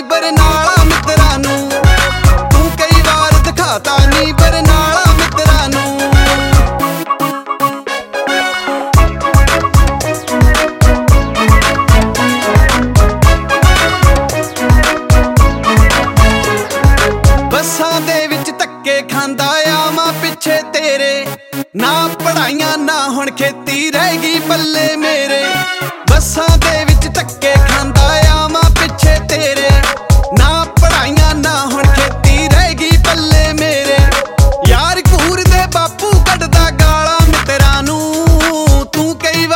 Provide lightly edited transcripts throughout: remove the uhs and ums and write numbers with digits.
ਬਰਨਾਲਾ ਮਿੱਤਰਾਂ ਨੂੰ। ਤੂੰ ਕਈ ਵਾਰ ਦਿਖਾਤਾ ਨੀ ਬਰਨਾਲਾ ਮਿੱਤਰਾਂ ਨੂੰ। ਬੱਸਾਂ ਦੇ ਵਿੱਚ ਧੱਕੇ ਖਾਂਦਾ ਆਵਾਂ ਪਿੱਛੇ ਤੇਰੇ, ਨਾ ਪੜ੍ਹਾਈਆਂ ਨਾ ਹੁਣ ਖੇਤੀ ਰਹਿ ਗਈ ਪੱਲੇ ਮੇਰੇ। ਬੱਸਾਂ ਦੇ ਵਿੱਚ ਧੱਕੇ ਖਾਂਦਾ ਆਵਾਂ ਪਿੱਛੇ ਤੇਰੇ, ਨਾ ਪੜ੍ਹਾਈਆਂ ਨਾ ਹੁਣ ਖੇਤੀ ਰਹਿ ਗਈ ਪੱਲੇ ਮੇਰੇ। ਯਾਰ ਘੂਰ ਦੇ ਬਾਪੂ ਕੱਢਦਾ ਗਾਲਾਂ ਮਿੱਤਰਾਂ ਨੂੰ। ਤੂੰ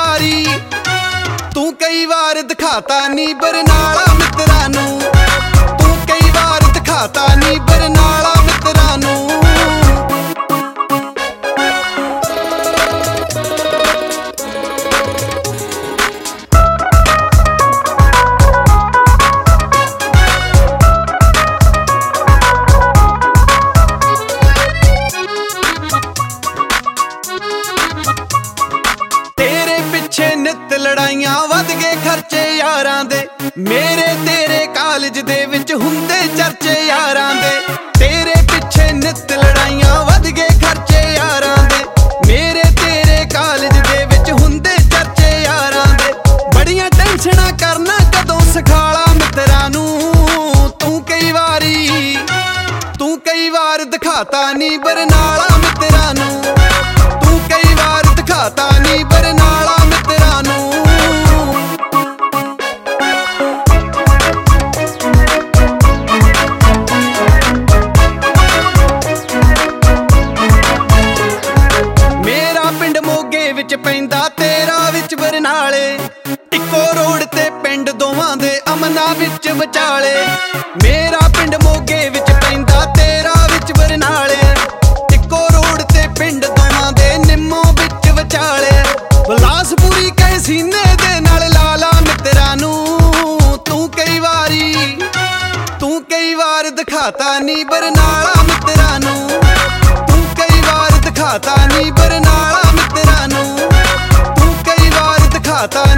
ਕਈ ਵਾਰ ਦਿਖਾਤਾ ਨੀ ਬਰਨਾਲਾ ਮਿੱਤਰਾਂ ਨੂੰ। ਤੂੰ ਕਈ ਵਾਰ ਦਿਖਾਤਾ ਨੀ ਬਰਨਾਲਾ ਮਿੱਤਰਾਂ ਨੂੰ। ਨਿੱਤ ਲੜਾਈਆਂ ਵੱਧ ਗਏ ਖਰਚੇ ਯਾਰਾਂ ਦੇ, ਮੇਰੇ ਤੇਰੇ ਕਾਲਜ ਦੇ ਵਿੱਚ ਹੁੰਦੇ ਚਰਚੇ ਯਾਰਾਂ ਦੇ। ਤੇਰੇ ਪਿੱਛੇ ਨਿੱਤ ਲੜਾਈਆਂ ਵੱਧ ਗਏ ਖਰਚੇ ਯਾਰਾਂ ਦੇ, ਮੇਰੇ ਤੇਰੇ ਕਾਲਜ ਦੇ ਵਿੱਚ ਹੁੰਦੇ ਚਰਚੇ ਯਾਰਾਂ ਦੇ। ਬੜੀਆਂ ਟੈਨਸ਼ਨਾਂ ਕਰਨਾ ਕਦੋਂ ਸਿਖਾਲਾ ਮਿੱਤਰਾਂ ਨੂੰ। ਤੂੰ ਕਈ ਵਾਰ ਦਿਖਾਤਾ ਨੀ ਬਰਨਾਲਾ ਮਿੱਤਰਾਂ ਨੂੰ। ਤੂੰ ਕਈ ਵਾਰ ਦਿਖਾਤਾ ਨੀ ਬਰਨਾਲਾ ਮਿੱਤਰਾਂ ਨੂੰ। ਮੇਰਾ ਪਿੰਡ ਮੋਗੇ ਵਿੱਚ ਪੈਂਦਾ, ਤੇਰਾ ਵਿੱਚ ਬਰਨਾਲੇ। ਇੱਕੋ ਰੋਡ ਤੇ ਪਿੰਡ ਦੋਵਾਂ ਦੇ ਅਮਨਾ ਵਿੱਚ ਵਿਚਾਲੇ। ਮੇਰਾ ਪਿੰਡ ਮੋਗੇ ਵਿੱਚ ਪੈਂਦਾ, ਤੇਰਾ ਵਿੱਚ ਬਰਨਾਲੇ। ਇੱਕੋ ਰੋਡ ਤੇ ਪਿੰਡ ਦੋਵਾਂ ਦੇ ਨਿੰਮੋ ਵਿੱਚ ਵਿਚਾਲੇ। ਬਲਾਸਪੁਰੀ ਕਹੇ ਸੀਨੇ ਦੇ ਨਾਲ ਲਾਲਾ ਮਿੱਤਰਾਂ ਨੂੰ। ਤੂੰ ਕਈ ਵਾਰ ਦਿਖਾਤਾ ਨੀ ਬਰਨਾਲਾ ਮਿੱਤਰਾਂ ਨੂੰ। ਤੂੰ ਕਈ ਵਾਰ ਦਿਖਾਤਾ ਨੀ ਬਰਨਾਲਾ ਮਿੱਤਰਾਂ ਨੂੰ। ਤੂੰ ਕਈ ਵਾਰ ਦਿਖਾਤਾ